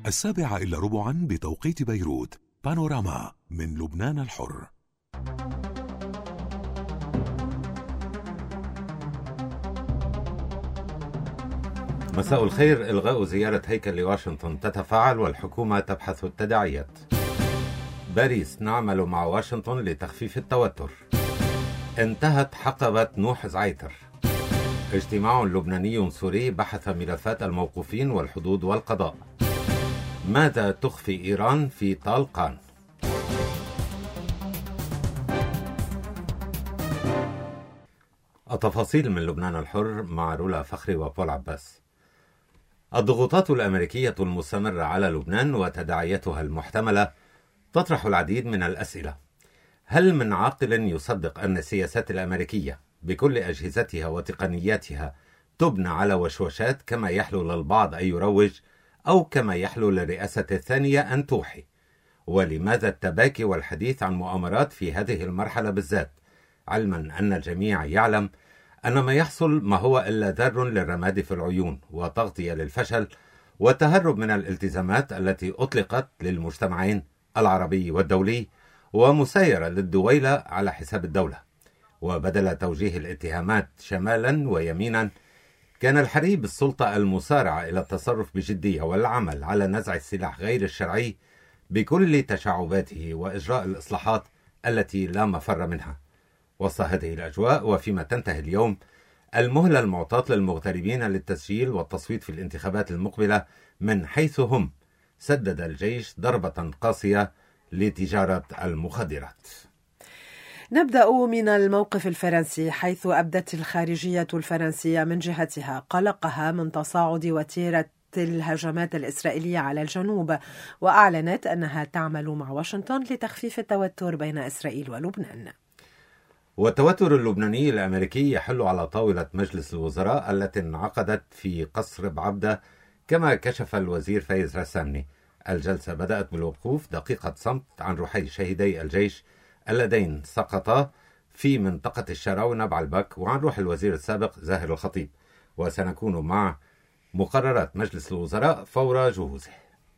7:15 بتوقيت بيروت. بانوراما من لبنان الحر. مساء الخير. إلغاء زيارة هيكل لواشنطن تتفاعل والحكومة تبحث التداعيات. باريس: نعمل مع واشنطن لتخفيف التوتر. انتهت حقبة نوح زعيتر. اجتماع لبناني سوري بحث ملفات الموقوفين والحدود والقضاء. ماذا تخفي إيران في طالقان؟ التفاصيل من لبنان الحر مع رولا فخري وبول عباس. الضغوطات الأمريكية المستمرة على لبنان وتداعياتها المحتملة تطرح العديد من الأسئلة. هل من عاقل يصدق أن السياسات الأمريكية بكل أجهزتها وتقنياتها تبنى على وشوشات كما يحلو للبعض أن يروج، أو كما يحلو للرئاسة الثانية أن توحي؟ ولماذا التباكي والحديث عن مؤامرات في هذه المرحلة بالذات، علما أن الجميع يعلم أن ما يحصل ما هو إلا ذر للرماد في العيون وتغطية للفشل وتهرب من الالتزامات التي أطلقت للمجتمعين العربي والدولي، ومسايرة للدويلة على حساب الدولة. وبدل توجيه الاتهامات شمالا ويمينا، كان الحري بالسلطة المسارعة إلى التصرف بجدية والعمل على نزع السلاح غير الشرعي بكل تشعباته وإجراء الإصلاحات التي لا مفر منها. وسط هذه الأجواء وفيما تنتهي اليوم المهلة المعطاة للمغتربين للتسجيل والتصويت في الانتخابات المقبلة من حيث هم، سدد الجيش ضربة قاسية لتجارة المخدرات. نبدأ من الموقف الفرنسي، حيث أبدت الخارجية الفرنسية من جهتها قلقها من تصاعد وتيرة الهجمات الإسرائيلية على الجنوب، وأعلنت أنها تعمل مع واشنطن لتخفيف التوتر بين إسرائيل ولبنان. والتوتر اللبناني الأمريكي يحل على طاولة مجلس الوزراء التي انعقدت في قصر بعبدة، كما كشف الوزير فايز رسامني. الجلسة بدأت بالوقوف دقيقة صمت عن روحي شهيدي الجيش اللذين سقطا في منطقة الشراونة بعلبك، وعن روح الوزير السابق زاهر الخطيب، وسنكون مع مقررات مجلس الوزراء فور جهوزه.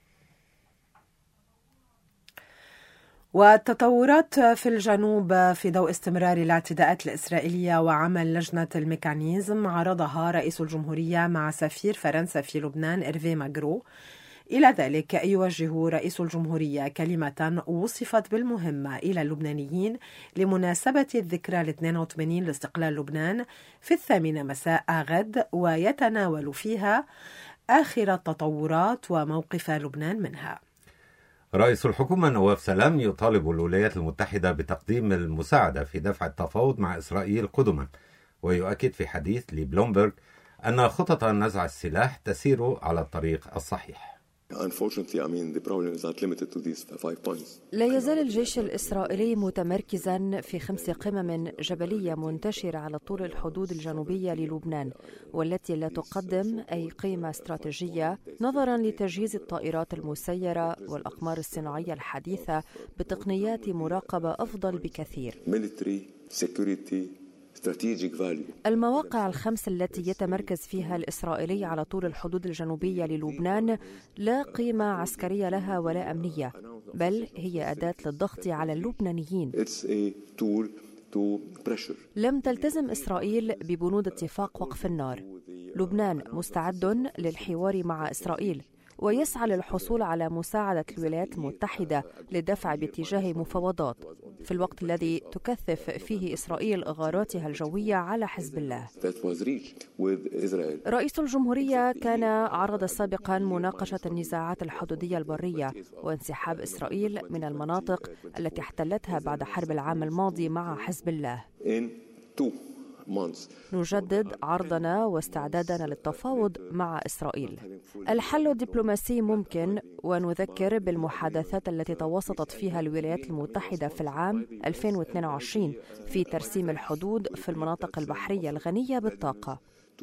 والتطورات في الجنوب في ضوء استمرار الاعتداءات الإسرائيلية وعمل لجنة الميكانيزم عرضها رئيس الجمهورية مع سفير فرنسا في لبنان إرفي ماغرو. إلى ذلك يوجه رئيس الجمهورية كلمة وصفت بالمهمة إلى اللبنانيين لمناسبة الذكرى 82 لاستقلال لبنان في 8 مساء غد، ويتناول فيها آخر التطورات وموقف لبنان منها. رئيس الحكومة نواف سلام يطالب الولايات المتحدة بتقديم المساعدة في دفع التفاوض مع إسرائيل قدما، ويؤكد في حديث لبلومبرغ أن خطط نزع السلاح تسير على الطريق الصحيح. لا يزال الجيش الإسرائيلي متمركزا في 5 قمم جبلية منتشرة على طول الحدود الجنوبية للبنان، والتي لا تقدم أي قيمة استراتيجية نظرا لتجهيز الطائرات المسيرة والأقمار الصناعية الحديثة بتقنيات مراقبة أفضل بكثير. المواقع ال5 التي يتمركز فيها الإسرائيلي على طول الحدود الجنوبية للبنان لا قيمة عسكرية لها ولا أمنية، بل هي أداة للضغط على اللبنانيين. لم تلتزم إسرائيل ببنود اتفاق وقف النار. لبنان مستعد للحوار مع إسرائيل، ويسعى للحصول على مساعدة الولايات المتحدة للدفع باتجاه مفاوضات في الوقت الذي تكثف فيه إسرائيل غاراتها الجوية على حزب الله. رئيس الجمهورية كان عرض سابقا مناقشة النزاعات الحدودية البرية وانسحاب إسرائيل من المناطق التي احتلتها بعد حرب العام الماضي مع حزب الله. نجدد عرضنا واستعدادنا للتفاوض مع إسرائيل. الحل الدبلوماسي ممكن، ونذكر بالمحادثات التي توسطت فيها الولايات المتحدة في العام 2022 في ترسيم الحدود في المناطق البحرية الغنية بالطاقة.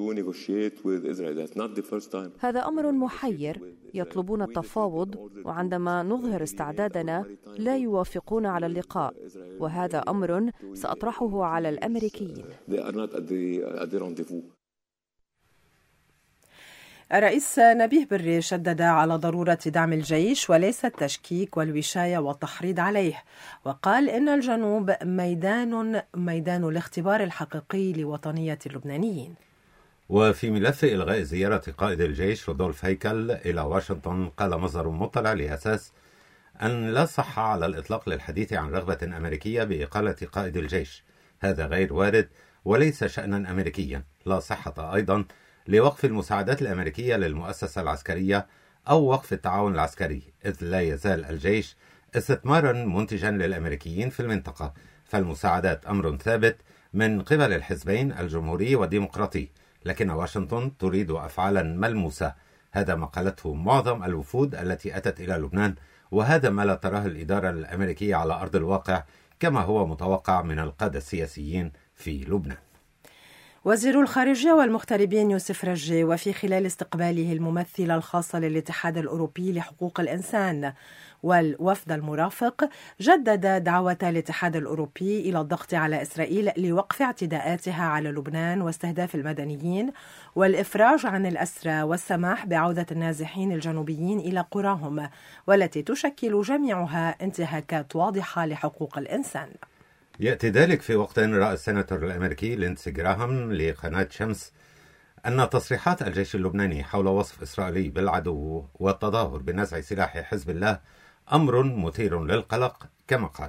هذا أمر محير، يطلبون التفاوض، وعندما نظهر استعدادنا لا يوافقون على اللقاء، وهذا أمر سأطرحه على الأمريكيين. الرئيس نبيه بري شدد على ضرورة دعم الجيش وليس التشكيك والوشاية والتحريض عليه، وقال إن الجنوب ميدان الاختبار الحقيقي لوطنية اللبنانيين. وفي ملف إلغاء زيارة قائد الجيش رودولف هيكل إلى واشنطن، قال مصدر مطلع لأساس أن لا صحة على الإطلاق للحديث عن رغبة أمريكية بإقالة قائد الجيش، هذا غير وارد وليس شأنا أمريكيا. لا صحة أيضا لوقف المساعدات الأمريكية للمؤسسة العسكرية أو وقف التعاون العسكري، إذ لا يزال الجيش استثمارا منتجا للأمريكيين في المنطقة، فالمساعدات أمر ثابت من قبل الحزبين الجمهوري والديمقراطي، لكن واشنطن تريد أفعالا ملموسة. هذا ما قالته معظم الوفود التي أتت إلى لبنان، وهذا ما لا تراه الإدارة الأمريكية على أرض الواقع كما هو متوقع من القادة السياسيين في لبنان. وزير الخارجية والمغتربين يوسف رجي، وفي خلال استقباله الممثلة الخاصة للاتحاد الأوروبي لحقوق الإنسان والوفد المرافق، جدد دعوة الاتحاد الأوروبي إلى الضغط على إسرائيل لوقف اعتداءاتها على لبنان واستهداف المدنيين والإفراج عن الأسرى والسماح بعودة النازحين الجنوبيين إلى قراهم، والتي تشكل جميعها انتهاكات واضحة لحقوق الإنسان. يأتي ذلك في وقت رأى السيناتور الأمريكي لينسي جراهام لقناة شمس أن تصريحات الجيش اللبناني حول وصف إسرائيل بالعدو والتظاهر بنزع سلاح حزب الله أمر مثير للقلق كما قال.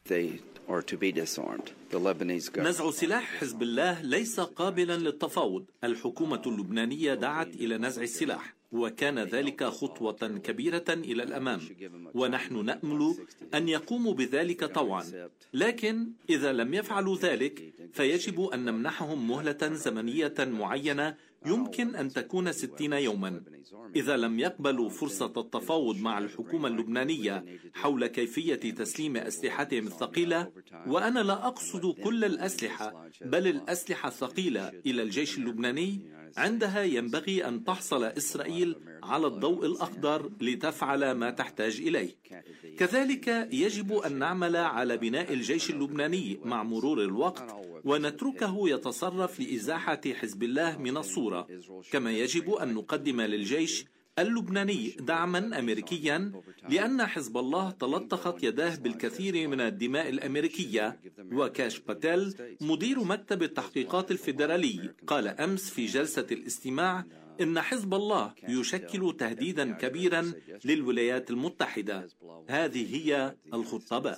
نزع سلاح حزب الله ليس قابلا للتفاوض. الحكومة اللبنانية دعت إلى نزع السلاح، وكان ذلك خطوة كبيرة إلى الأمام، ونحن نأمل أن يقوموا بذلك طوعا، لكن إذا لم يفعلوا ذلك فيجب أن نمنحهم مهلة زمنية معينة يمكن أن تكون 60 يوما. إذا لم يقبلوا فرصة التفاوض مع الحكومة اللبنانية حول كيفية تسليم أسلحتهم الثقيلة، وأنا لا أقصد كل الأسلحة بل الأسلحة الثقيلة إلى الجيش اللبناني، عندها ينبغي أن تحصل إسرائيل على الضوء الأخضر لتفعل ما تحتاج إليه. كذلك يجب أن نعمل على بناء الجيش اللبناني مع مرور الوقت ونتركه يتصرف لإزاحة حزب الله من الصورة، كما يجب أن نقدم للجيش اللبناني دعما أمريكيا، لأن حزب الله تلطخت يداه بالكثير من الدماء الأمريكية. وكاش باتيل مدير مكتب التحقيقات الفيدرالي قال أمس في جلسة الاستماع إن حزب الله يشكل تهديدا كبيرا للولايات المتحدة. هذه هي الخطة.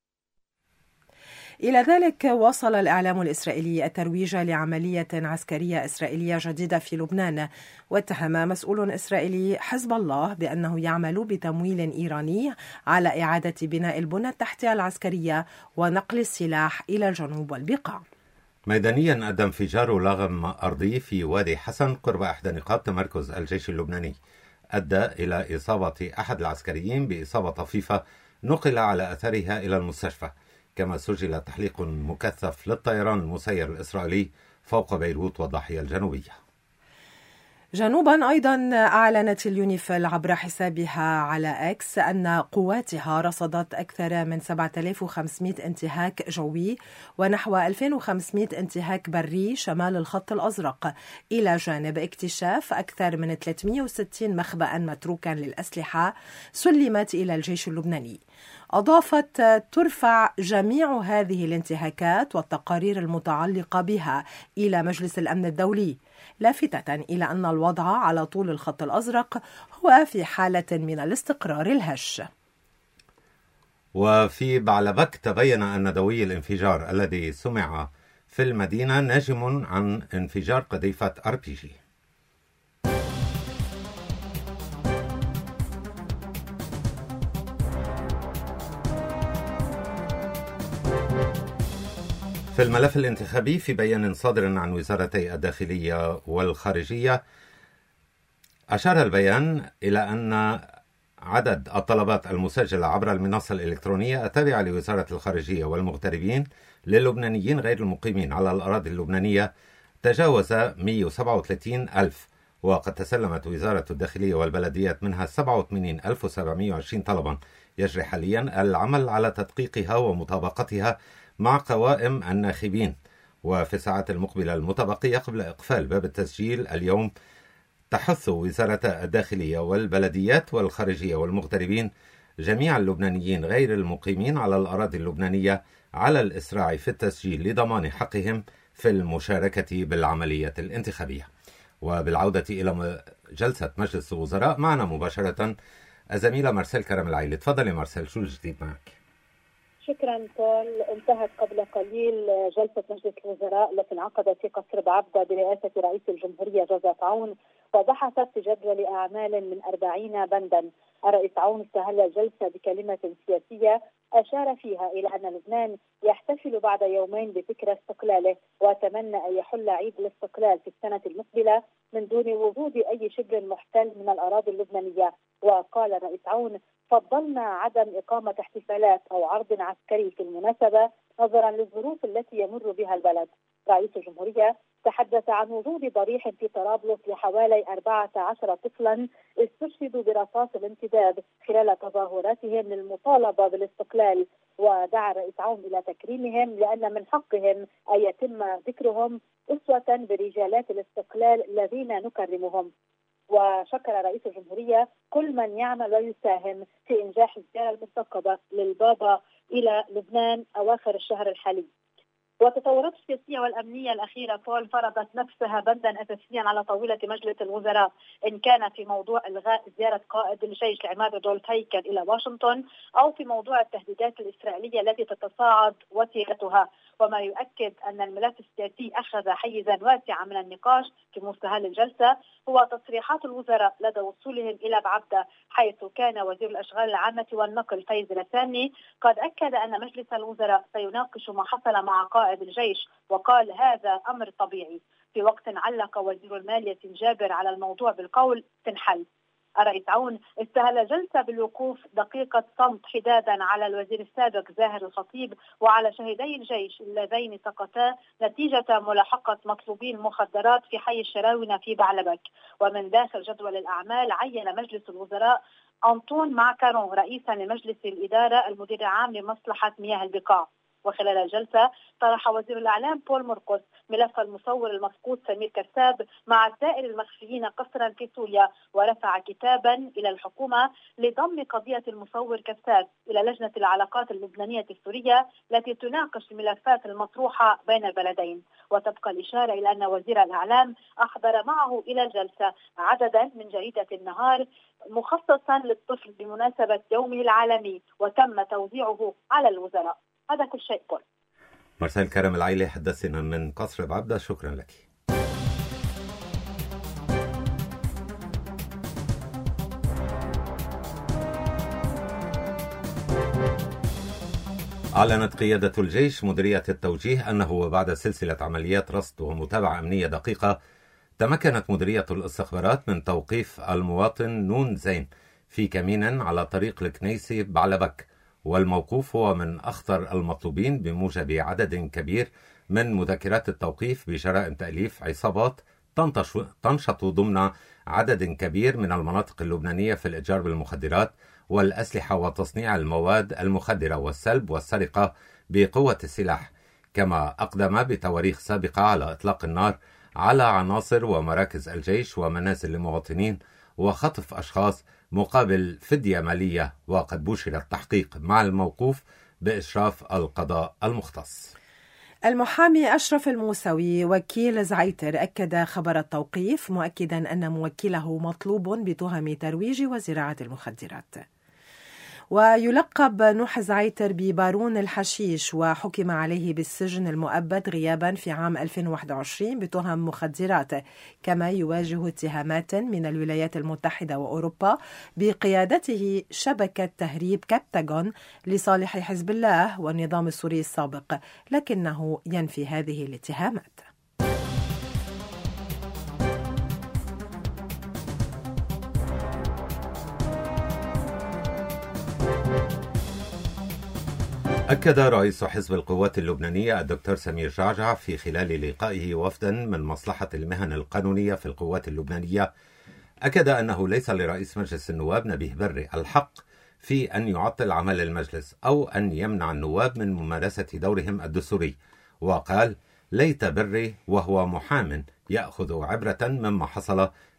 إلى ذلك وصل الإعلام الإسرائيلي الترويج لعملية عسكرية إسرائيلية جديدة في لبنان، واتهم مسؤول إسرائيلي حزب الله بأنه يعمل بتمويل إيراني على إعادة بناء البنى التحتية العسكرية ونقل السلاح إلى الجنوب والبقاع. ميدانيا أدى انفجار لغم أرضي في وادي حسن قرب إحدى نقاط تمركز الجيش اللبناني، أدى إلى إصابة أحد العسكريين بإصابة طفيفة نقل على أثرها إلى المستشفى، كما سجل تحليق مكثف للطيران المسير الإسرائيلي فوق بيروت والضاحية الجنوبية. جنوبا أيضا أعلنت اليونيفيل عبر حسابها على إكس أن قواتها رصدت أكثر من 7500 انتهاك جوي ونحو 2500 انتهاك بري شمال الخط الأزرق، إلى جانب اكتشاف أكثر من 360 مخبأ متروكا للأسلحة سلمت إلى الجيش اللبناني. أضافت ترفع جميع هذه الانتهاكات والتقارير المتعلقة بها إلى مجلس الأمن الدولي، لافتة إلى أن الوضع على طول الخط الأزرق هو في حالة من الاستقرار الهش. وفي بعلبك تبين أن دوي الانفجار الذي سمع في المدينة ناجم عن انفجار قذيفة RPG. في الملف الانتخابي، في بيان صادر عن وزارتي الداخلية والخارجية، أشار البيان إلى أن عدد الطلبات المسجلة عبر المنصة الإلكترونية التابعة لوزارة الخارجية والمغتربين للبنانيين غير المقيمين على الأراضي اللبنانية تجاوز 137,000، وقد تسلمت وزارة الداخلية والبلديات منها 87,720 طلبا. يجري حاليا العمل على تدقيقها ومطابقتها مع قوائم الناخبين، وفي الساعات المقبلة المتبقية قبل إقفال باب التسجيل اليوم تحث وزارة الداخلية والبلديات والخارجية والمغتربين جميع اللبنانيين غير المقيمين على الأراضي اللبنانية على الإسراع في التسجيل لضمان حقهم في المشاركة بالعملية الانتخابية. وبالعودة إلى جلسة مجلس الوزراء معنا مباشرة الزميلة مارسيل كرم العيلي. تفضلي مارسيل، شو الجديد معك؟ شكرا بول. انتهت قبل قليل جلسة مجلس الوزراء التي انعقدت في قصر بعبدة برئاسة رئيس الجمهورية جوزيف عون، وبحثت في جدول أعمال من 40 بندا. الرئيس عون استهل الجلسة بكلمة سياسية أشار فيها إلى أن لبنان يحتفل بعد يومين بذكرى استقلاله، وتمنى أن يحل عيد الاستقلال في السنة المقبلة من دون وجود أي شبر محتل من الأراضي اللبنانية. وقال الرئيس عون: فضلنا عدم إقامة احتفالات أو عرض عسكري في المناسبة نظرا للظروف التي يمر بها البلد. رئيس الجمهورية تحدث عن وجود ضريح في طرابلس لحوالي 14 طفلا استشهدوا برصاص الامتداد خلال تظاهراتهم للمطالبة بالاستقلال، ودعا الرئيس عون إلى تكريمهم لأن من حقهم أن يتم ذكرهم أسوة برجالات الاستقلال الذين نكرمهم. وشكر رئيس الجمهورية كل من يعمل ويساهم في إنجاح الزيارة المرتقبة للبابا إلى لبنان أواخر الشهر الحالي. والتطورات السياسية والأمنية الأخيرة بول فرضت نفسها بندا أساسيا على طاولة مجلس الوزراء، إن كان في موضوع إلغاء زيارة قائد الجيش العماد رودولف هيكل إلى واشنطن، أو في موضوع التهديدات الإسرائيلية التي تتصاعد وتيرتها. وما يؤكد أن الملف السياسي أخذ حيزا واسعا من النقاش في مستهل الجلسة هو تصريحات الوزراء لدى وصولهم إلى بعبدة، حيث كان وزير الأشغال العامة والنقل فايز الأسامي قد أكد أن مجلس الوزراء سيناقش ما حصل مع قائد الجيش، وقال هذا أمر طبيعي. في وقت علق وزير المالية جابر على الموضوع بالقول: تنحل. الرئيس عون استهل الجلسة بالوقوف دقيقة صمت حدادا على الوزير السابق زاهر الخطيب وعلى شهيدي الجيش اللذين سقطا نتيجة ملاحقة مطلوبين مخدرات في حي الشراونة في بعلبك. ومن داخل جدول الأعمال عين مجلس الوزراء أنطون ماكارون رئيسا لمجلس الإدارة المدير العام لمصلحة مياه البقاع. وخلال الجلسة طرح وزير الإعلام بول مرقس ملف المصور المفقود سمير كساب مع سائر المخفيين قسرا في سوريا، ورفع كتابا إلى الحكومة لضم قضية المصور كساب إلى لجنة العلاقات اللبنانية السورية التي تناقش الملفات المطروحة بين البلدين. وتبقى الإشارة إلى أن وزير الإعلام أحضر معه إلى الجلسة عددا من جريدة النهار مخصصا للطفل بمناسبة يومه العالمي، وتم توزيعه على الوزراء. هذا كل شيء بول. مارسيل كرم العيلي حدثنا من قصر بعبدة، شكرا لك. أعلنت قيادة الجيش مديرية التوجيه أنه وبعد سلسلة عمليات رصد ومتابعة أمنية دقيقة تمكنت مديرية الاستخبارات من توقيف المواطن نون زين في كمين على طريق الكنيسي بعلبك، والموقوف هو من أخطر المطلوبين بموجب عدد كبير من مذكرات التوقيف بجرائم تأليف عصابات تنشط ضمن عدد كبير من المناطق اللبنانية في الإتجار بالمخدرات والأسلحة وتصنيع المواد المخدرة والسلب والسرقة بقوة السلاح. كما أقدم بتواريخ سابقة على إطلاق النار على عناصر ومراكز الجيش ومنازل المواطنين وخطف أشخاص مقابل فدية مالية، وقد بشر التحقيق مع الموقوف بإشراف القضاء المختص. المحامي أشرف الموسوي وكيل زعيتر أكد خبر التوقيف، مؤكدا أن موكله مطلوب بتهم ترويج وزراعة المخدرات. ويلقب نوح زعيتر ببارون الحشيش، وحكم عليه بالسجن المؤبد غيابا في عام 2021 بتهم مخدرات، كما يواجه اتهامات من الولايات المتحدة وأوروبا بقيادته شبكة تهريب كابتاغون لصالح حزب الله والنظام السوري السابق، لكنه ينفي هذه الاتهامات. أكد رئيس حزب القوات اللبنانية الدكتور سمير جعجع في خلال لقائه وفدا من مصلحة المهن القانونية في القوات اللبنانية، أكد أنه ليس لرئيس مجلس النواب نبيه بري الحق في أن يعطل عمل المجلس أو أن يمنع النواب من ممارسة دورهم الدستوري، وقال: ليت بري وهو محام يأخذ عبرة مما حصل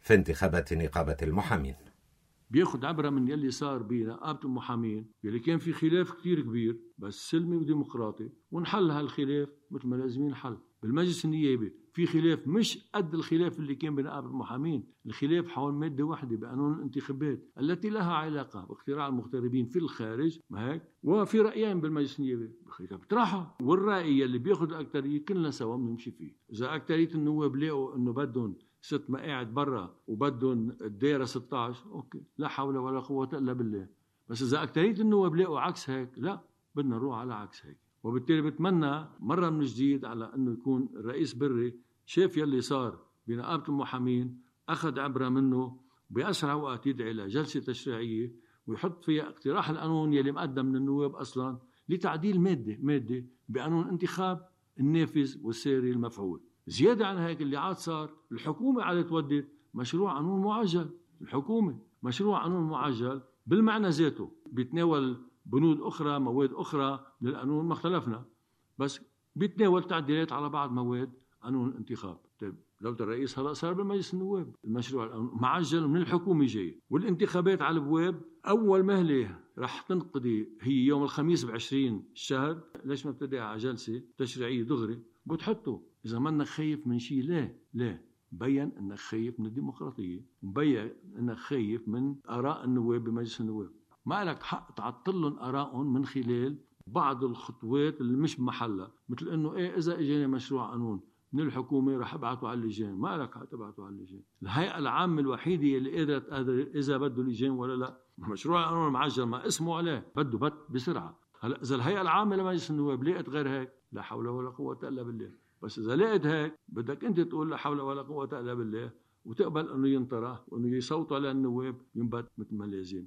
في انتخابات نقابة المحامين. بياخد عبرة من يلي صار بنقابة المحامين يلي كان في خلاف كتير كبير بس سلمي وديمقراطي، ونحل هالخلاف مثل ما لازمين حل. بالمجلس النيابي في خلاف مش قد الخلاف اللي كان بنقابة المحامين، الخلاف حول مادة واحدة بقانون الانتخابات التي لها علاقة باقتراع المغتربين في الخارج، ما هيك؟ وفي رأيين بالمجلس النيابي بتراحة، والرأي اللي بياخد الأكترية كلنا سوا بنمشي فيه. إذا أكترية النواب لقوا إنه بدهم 6 مقاعد برا وبدهم الدائرة 16، أوكي، لا حول ولا قوة إلا بالله. بس إذا أكترية النواب لقوا عكس هيك، لا، بدنا نروح على عكس هيك. وبالتالي بتمنى مرة من جديد على أنه يكون الرئيس بري شاف يلي صار بنقابة المحامين، أخذ عبرة منه، بأسرع وقت يدعي لجلسة تشريعية ويحط فيها اقتراح القانون يلي مقدم من النواب أصلا لتعديل مادة بقانون الانتخاب النافذ والساري المفعول. زيادة عن هيك اللي عاد صار، الحكومة عادت تودد مشروع قانون معجل. الحكومة مشروع قانون معجل بالمعنى ذاته بيتناول بنود أخرى، مواد أخرى من القانون، ما اختلفنا، بس بيتناول تعديلات على بعض مواد قانون الانتخاب. طيب لو الرئيس هلا صار بالمجلس النواب المشروع معجل من الحكومة جاي، والانتخابات على الابواب. اول مهله رح تنقضي هي يوم الخميس ب20 الشهر، ليش ما ابتدأ على جلسه تشريعيه دغري؟ بتحطه اذا ما انك خايف من شيء. لا بين انك خايف من الديمقراطيه، ومبين انك خايف من اراء النواب بمجلس النواب. ما لك حق تعطل لهم ارائهم من خلال بعض الخطوات اللي مش بمحلها، مثل انه اذا اجاني مشروع قانون من الحكومة رح ابعته على اللجان. ما لك حق تبعته على اللجان. الهيئة العامة الوحيدة اللي قدرت إذا بده لجان ولا لا. مشروع القانون المعجل ما اسمه عليه، بده بت بسرعة. هلا إذا الهيئة العامة لمجلس النواب لقت غير هيك، لا حول ولا قوة إلا بالله. بس إذا لقت هيك بدك أنت تقول لا حول ولا قوة إلا بالله، وتقبل إنه ينطرح وإنه يصوتوا على النواب ينبت مثل ما لازم.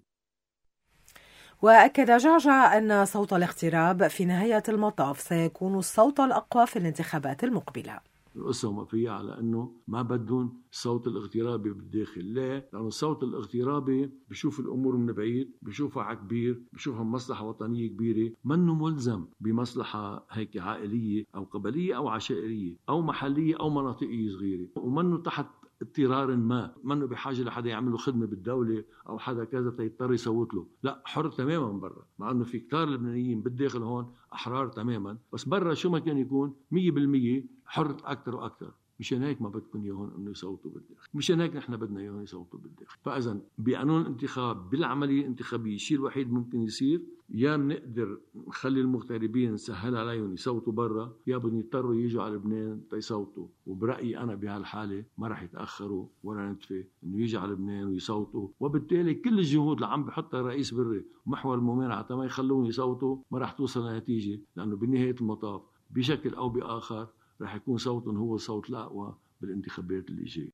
وأكد جعجع أن صوت الاغتراب في نهاية المطاف سيكون الصوت الأقوى في الانتخابات المقبلة. القصة ما فيها على أنه ما بدون الصوت الاغترابي بالداخل، ليه؟ لأنه الصوت الاغترابي بشوف الأمور من بعيد، بشوفها على كبير، بشوفها مصلحة وطنية كبيرة، منه ملزم بمصلحة هيك عائلية أو قبلية أو عشائرية أو محلية أو مناطقية صغيرة، ومنه تحت اضطرار ما، منه بحاجة لحدا يعمل له خدمة بالدولة أو حدا كذا تيضطر يصوت له، لا، حر تماما برا. مع أنه في كتار لبنانيين بالداخل هون أحرار تماما، بس برا شو ما كان يكون 100% حر أكثر وأكثر. مشان هيك ما بدكم اياهم انه يصوتوا بالداخل، مشان هيك نحن بدنا اياهم يصوتوا بالداخل. فاذا بقانون الانتخاب بالعمليه الانتخابيه الشيء الوحيد ممكن يصير، يا بنقدر نخلي المغتربين نسهل عليهم يصوتوا برا، يا بدهم يضطروا يجوا على لبنان تيصوتوا. وبرايي انا بهالحاله ما راح يتاخروا ولا ندفي انه يجي على لبنان ويصوتوا. وبالتالي كل الجهود اللي عم بحطها الرئيس بري محور الممانعه تما يخلوهم يصوتوا ما راح توصل لنتيجه، لانه بنهايه المطاف بشكل او باخر رح يكون صوتهم هو الصوت الأقوى بالانتخابات اللي جاي.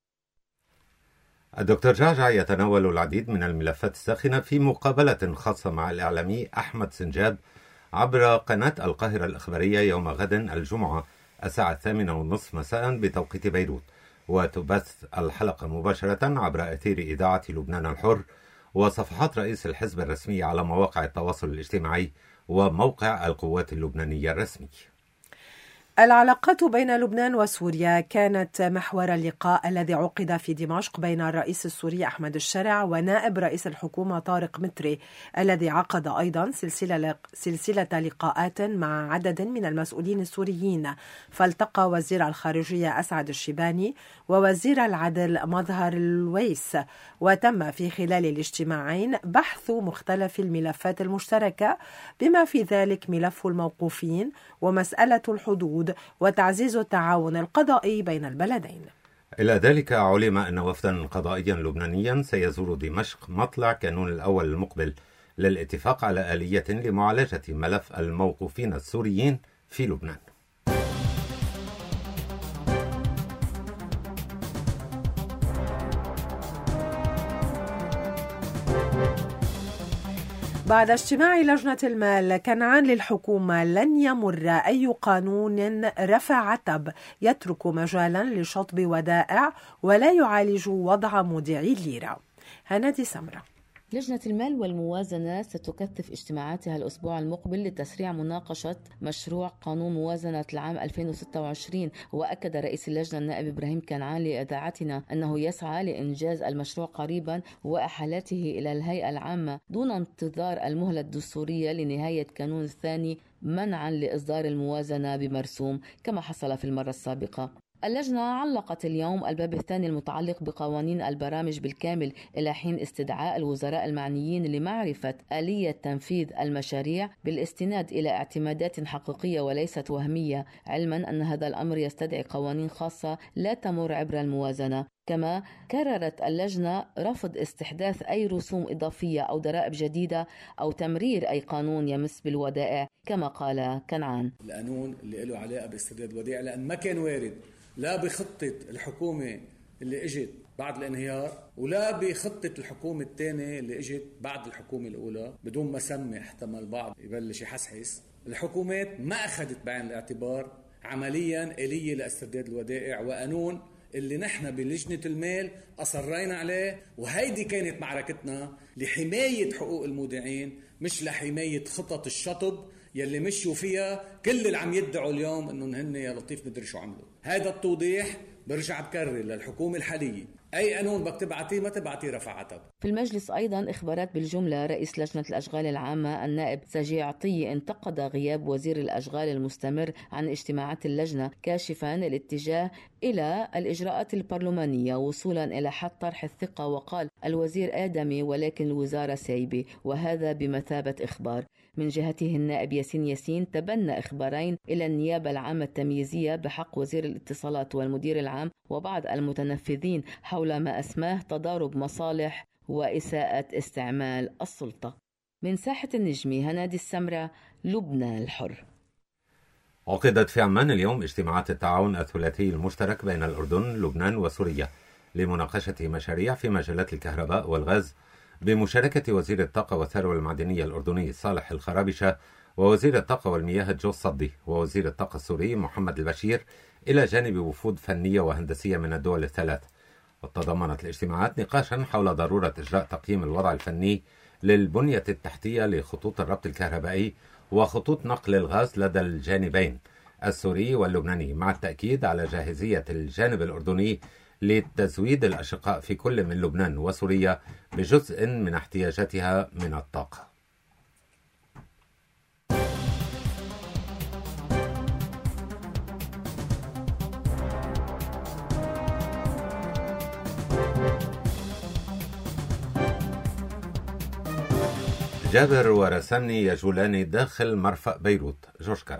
الدكتور جعجع يتناول العديد من الملفات الساخنة في مقابلة خاصة مع الإعلامي أحمد سنجاب عبر قناة القاهرة الإخبارية يوم غد الجمعة الساعة 8:30 مساء بتوقيت بيروت، وتبث الحلقة مباشرة عبر أثير إذاعة لبنان الحر وصفحات رئيس الحزب الرسمي على مواقع التواصل الاجتماعي وموقع القوات اللبنانية الرسمي. العلاقات بين لبنان وسوريا كانت محور اللقاء الذي عقد في دمشق بين الرئيس السوري أحمد الشرع ونائب رئيس الحكومة طارق متري، الذي عقد أيضا سلسلة لقاءات مع عدد من المسؤولين السوريين. فالتقى وزير الخارجية أسعد الشيباني ووزير العدل مظهر الويس، وتم في خلال الاجتماعين بحث مختلف الملفات المشتركة بما في ذلك ملف الموقوفين ومسألة الحدود وتعزيز التعاون القضائي بين البلدين. إلى ذلك علم أن وفدا قضائيا لبنانيا سيزور دمشق مطلع كانون الأول المقبل للاتفاق على آلية لمعالجة ملف الموقوفين السوريين في لبنان. بعد اجتماع لجنة المال كنعان للحكومة لن يمر أي قانون رفع عتب يترك مجالا لشطب ودائع ولا يعالج وضع مودعي الليرة. هنادي سمرة. لجنة المال والموازنة ستكثف اجتماعاتها الأسبوع المقبل لتسريع مناقشة مشروع قانون موازنة العام 2026. وأكد رئيس اللجنة النائب إبراهيم كنعان لإذاعتنا أنه يسعى لإنجاز المشروع قريبا وإحالته إلى الهيئة العامة دون انتظار المهلة الدستورية لنهاية كانون الثاني منعا لإصدار الموازنة بمرسوم كما حصل في المرة السابقة. اللجنة علقت اليوم الباب الثاني المتعلق بقوانين البرامج بالكامل إلى حين استدعاء الوزراء المعنيين لمعرفة آلية تنفيذ المشاريع بالاستناد إلى اعتمادات حقيقية وليست وهمية، علما أن هذا الأمر يستدعي قوانين خاصة لا تمر عبر الموازنة. كما كررت اللجنة رفض استحداث أي رسوم إضافية أو ضرائب جديدة أو تمرير أي قانون يمس بالودائع كما قال كنعان. القانون اللي له علاقة باسترداد الودائع لأن ما كان وارد لا بخطة الحكومة اللي اجت بعد الانهيار ولا بخطة الحكومة الثانية اللي اجت بعد الحكومة الأولى، بدون ما سمي احتمال البعض يبلش يحسحس. الحكومات ما أخذت بعين الاعتبار عمليا آلية لاسترداد الودائع وقانون اللي نحن بلجنة المال أصرينا عليه، وهيدي كانت معركتنا لحماية حقوق المودعين مش لحماية خطط الشطب يلي مشوا فيها كل اللي عم يدعوا اليوم انهم هن يا لطيف مدري شو عملوا. هذا التوضيح برجع بكرر للحكومة الحالية، أي قانون بدك تبعتيه ما تبعتيه رفع عتب. في المجلس أيضا إخبارات بالجملة. رئيس لجنة الأشغال العامة النائب سجي عطية انتقد غياب وزير الأشغال المستمر عن اجتماعات اللجنة، كاشفا الاتجاه إلى الإجراءات البرلمانية وصولا إلى حد طرح الثقة، وقال الوزير آدمي ولكن الوزارة سايبة، وهذا بمثابة إخبار. من جهته النائب ياسين تبنى إخبارين إلى النيابة العامة التمييزية بحق وزير الاتصالات والمدير العام وبعض المتنفذين حول ما أسماه تضارب مصالح وإساءة استعمال السلطة. من ساحة النجمي هنادي السمرة، لبنان الحر. عقدت في عمان اليوم اجتماعات التعاون الثلاثي المشترك بين الأردن، لبنان وسوريا لمناقشة مشاريع في مجالات الكهرباء والغاز بمشاركة وزير الطاقة والثروة المعدنية الأردني صالح الخرابشة ووزير الطاقة والمياه جو الصدي ووزير الطاقة السوري محمد البشير، إلى جانب وفود فنية وهندسية من الدول الثلاث. وتضمنت الاجتماعات نقاشا حول ضرورة إجراء تقييم الوضع الفني للبنية التحتية لخطوط الربط الكهربائي وخطوط نقل الغاز لدى الجانبين السوري واللبناني، مع التأكيد على جاهزية الجانب الأردني لتزويد الأشقاء في كل من لبنان وسوريا بجزء من احتياجاتها من الطاقة. جابر ورسامني يجولان داخل مرفأ بيروت. جورج كرم.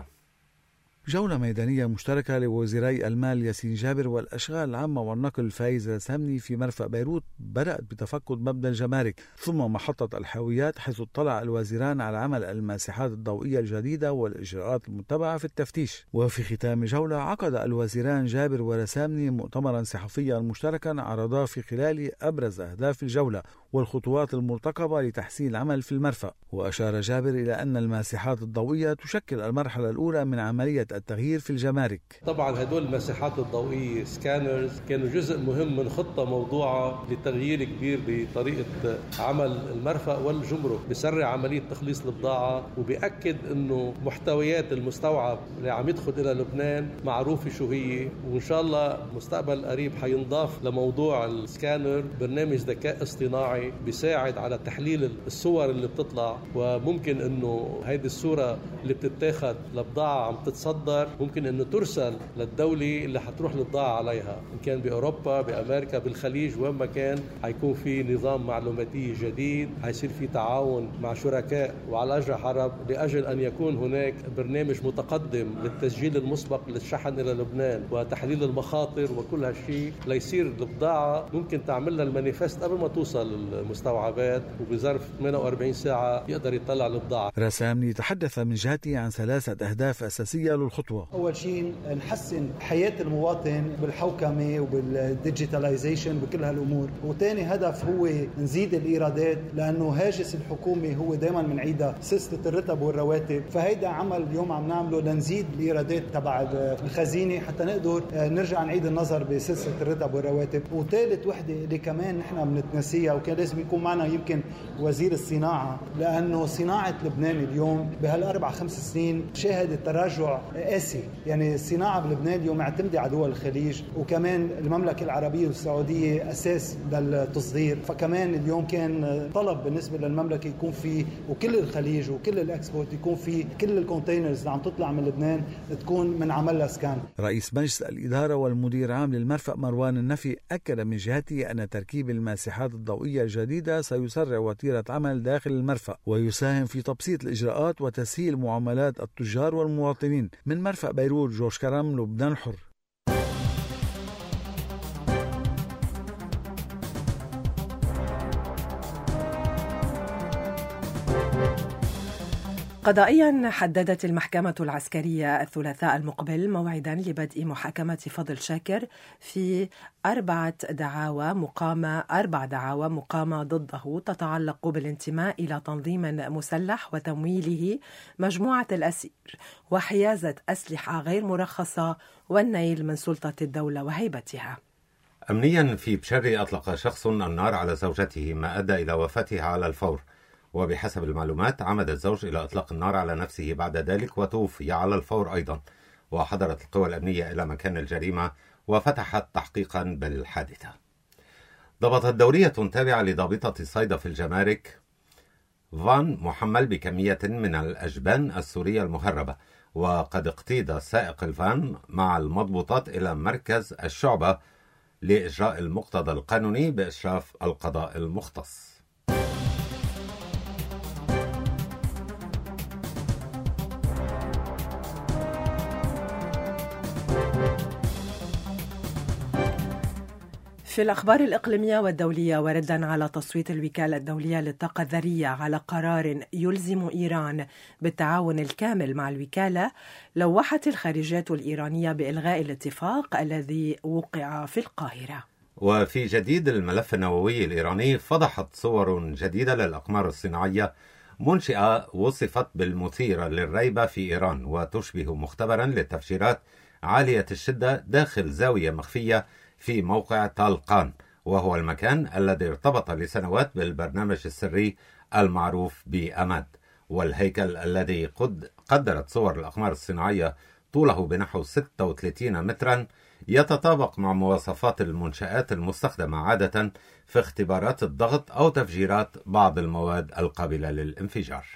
جولة ميدانية مشتركة لوزيري المال ياسين جابر والأشغال العامة والنقل فايز رسامني في مرفأ بيروت بدأت بتفقد مبنى الجمارك ثم محطة الحاويات، حيث اطلع الوزيران على عمل الماسحات الضوئية الجديدة والإجراءات المتبعة في التفتيش. وفي ختام جولة عقد الوزيران جابر ورسامني مؤتمرا صحفيا مشتركا عرضا في خلاله أبرز أهداف الجولة والخطوات المرتقبة لتحسين العمل في المرفأ. وأشار جابر إلى أن الماسحات الضوئية تشكل المرحلة الأولى من عملية التغيير في الجمارك. طبعا هدول المساحات الضوئية سكانرز كانوا جزء مهم من خطة موضوعة لتغيير كبير بطريقة عمل المرفأ والجمرك، بسرع عملية تخليص البضاعة وبيأكد انه محتويات المستوعب اللي عم يدخل الى لبنان معروفة شو هي، وان شاء الله مستقبل قريب حينضاف لموضوع السكانر برنامج ذكاء اصطناعي بيساعد على تحليل الصور اللي بتطلع، وممكن انه هيدي الصورة اللي بتتاخد لبضاعة عم تتصدر ممكن انه ترسل للدولة اللي حتروح البضاعة عليها، ان كان باوروبا بامريكا بالخليج وين ما كان. حيكون في نظام معلوماتي جديد، حيصير في تعاون مع شركاء وعلى اجر حرب لاجل ان يكون هناك برنامج متقدم للتسجيل المسبق للشحن الى لبنان وتحليل المخاطر وكل هالشيء، ليصير البضاعة ممكن تعمل لها المانيفست قبل ما توصل المستوعبات، وبظرف 48 ساعة يقدر يطلع البضاعة. رسامني تحدث من جهته عن 3 أهداف أساسية للخطوة. أول شيء نحسن حياة المواطن بالحوكمة وبالديجيتاليزيشن بكل هالأمور، وثاني هدف هو نزيد الإيرادات، لأنه هاجس الحكومة هو دائما منعيدها سلسلة الرتب والرواتب، فهيدا عمل اليوم عم نعمله لنزيد الإيرادات تبع الخزينة حتى نقدر نرجع نعيد النظر بسلسلة الرتب والرواتب. وثالث وحدة اللي كمان نحن بنتنسيها وكان لازم يكون معنا يمكن وزير الصناعة، لأنه صناعة لبنان اليوم بهال4-5 سنين شاهدت تراجع قاسي. يعني الصناعة بلبنان اليوم معتمدة على دول الخليج، وكمان المملكة العربية والسعودية أساس للتصدير، فكمان اليوم كان طلب بالنسبة للمملكة يكون في وكل الخليج وكل الأكسبورت يكون في كل الكونتينرز اللي عم تطلع من لبنان تكون من عملها سكان. رئيس مجلس الإدارة والمدير عام للمرفأ مروان النفي أكد من جهته أن تركيب الماسحات الضوئية الجديدة سيسرع وتيرة عمل داخل المرفأ ويساهم في تبسيط الإجراءات وتسهيل معاملات التجار والمواطنين. من مرفأ بيروت، جورج كرم، لبنان الحر. قضائيا حددت المحكمة العسكرية الثلاثاء المقبل موعدا لبدء محاكمة فضل شاكر في 4 دعاوى مقامة ضده تتعلق بالانتماء إلى تنظيم مسلح وتمويله مجموعة الأسير وحيازة أسلحة غير مرخصة والنيل من سلطة الدولة وهيبتها. أمنيا في بشري أطلق شخص النار على زوجته ما أدى إلى وفاتها على الفور، وبحسب المعلومات عمد الزوج إلى إطلاق النار على نفسه بعد ذلك وتوفي على الفور أيضا. وحضرت القوى الأمنية إلى مكان الجريمة وفتحت تحقيقا بالحادثة. ضبطت دورية تابعة لضابطة الصيد في الجمارك فان محمل بكمية من الأجبان السورية المهربة، وقد اقتيد سائق الفان مع المضبوطات إلى مركز الشعبة لإجراء المقتضى القانوني بإشراف القضاء المختص. في الأخبار الإقليمية والدولية، وردا على تصويت الوكالة الدولية للطاقة الذرية على قرار يلزم إيران بالتعاون الكامل مع الوكالة، لوحت الخارجية الإيرانية بإلغاء الاتفاق الذي وقع في القاهرة. وفي جديد الملف النووي الإيراني، فضحت صور جديدة للأقمار الصناعية منشئة وصفت بالمثيرة للريبة في إيران وتشبه مختبرا للتفجيرات عالية الشدة داخل زاوية مخفية في موقع طالقان، وهو المكان الذي ارتبط لسنوات بالبرنامج السري المعروف بأماد. والهيكل الذي قدرت صور الأقمار الصناعية طوله بنحو 36 مترا يتطابق مع مواصفات المنشآت المستخدمة عادة في اختبارات الضغط أو تفجيرات بعض المواد القابلة للانفجار.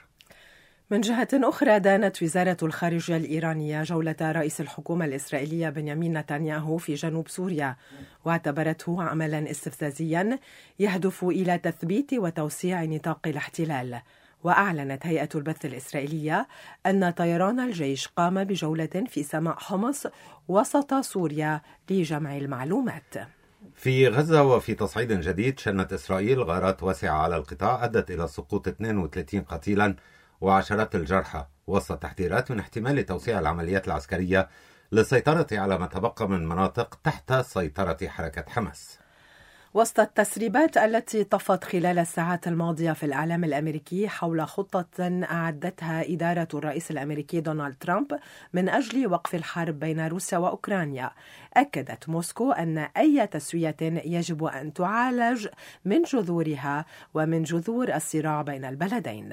من جهة أخرى، دانت وزارة الخارجية الإيرانية جولة رئيس الحكومة الإسرائيلية بنيامين نتنياهو في جنوب سوريا، واعتبرته عملا استفزازيا يهدف إلى تثبيت وتوسيع نطاق الاحتلال. وأعلنت هيئة البث الإسرائيلية أن طيران الجيش قام بجولة في سماء حمص وسط سوريا لجمع المعلومات. في غزة وفي تصعيد جديد، شنت إسرائيل غارات واسعة على القطاع أدت إلى سقوط 32 قتيلا وعشرات الجرحى، وسط تحذيرات من احتمال توسيع العمليات العسكرية للسيطرة على ما تبقى من مناطق تحت سيطرة حركة حماس. وسط التسريبات التي طفت خلال الساعات الماضية في الإعلام الأمريكي حول خطة أعدتها إدارة الرئيس الأمريكي دونالد ترامب من أجل وقف الحرب بين روسيا وأوكرانيا، أكدت موسكو أن أي تسوية يجب أن تعالج من جذورها ومن جذور الصراع بين البلدين.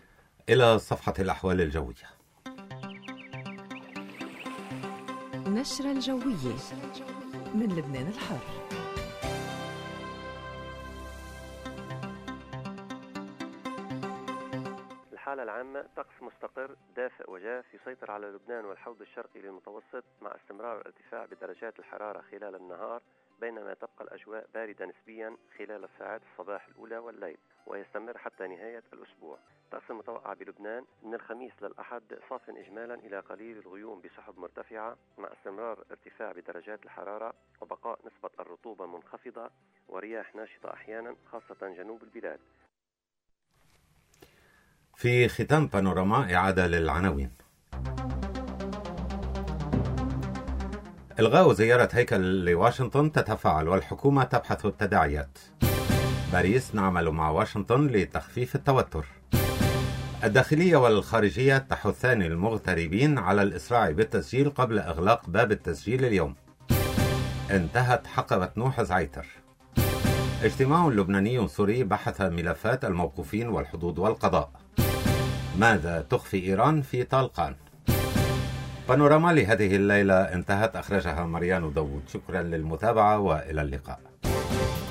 إلى صفحة الأحوال الجوية. نشرة الجوية من لبنان الحر. الحالة العامة طقس مستقر دافئ وجاف يسيطر على لبنان والحوض الشرقي للمتوسط، مع استمرار ارتفاع بدرجات الحرارة خلال النهار، بينما تبقى الأجواء باردة نسبيا خلال الساعات الصباح الأولى والليل، ويستمر حتى نهاية الأسبوع. الطقس المتوقع بلبنان من الخميس للأحد صاف إجمالا إلى قليل الغيوم بسحب مرتفعة، مع استمرار ارتفاع بدرجات الحرارة وبقاء نسبة الرطوبة منخفضة ورياح ناشطة أحيانا خاصة جنوب البلاد. في ختام بانوراما إعادة للعناوين. إلغاء زيارة هيكل لواشنطن تتفاعل والحكومة تبحث التداعيات. باريس نعمل مع واشنطن لتخفيف التوتر. الداخلية والخارجية تحثان المغتربين على الإسراع بالتسجيل قبل إغلاق باب التسجيل اليوم. انتهت حقبة نوح زعيتر. اجتماع لبناني سوري بحث ملفات الموقوفين والحدود والقضاء. ماذا تخفي إيران في طالقان؟ بانوراما لهذه الليلة انتهت، أخرجها مريان داوود. شكرا للمتابعة وإلى اللقاء.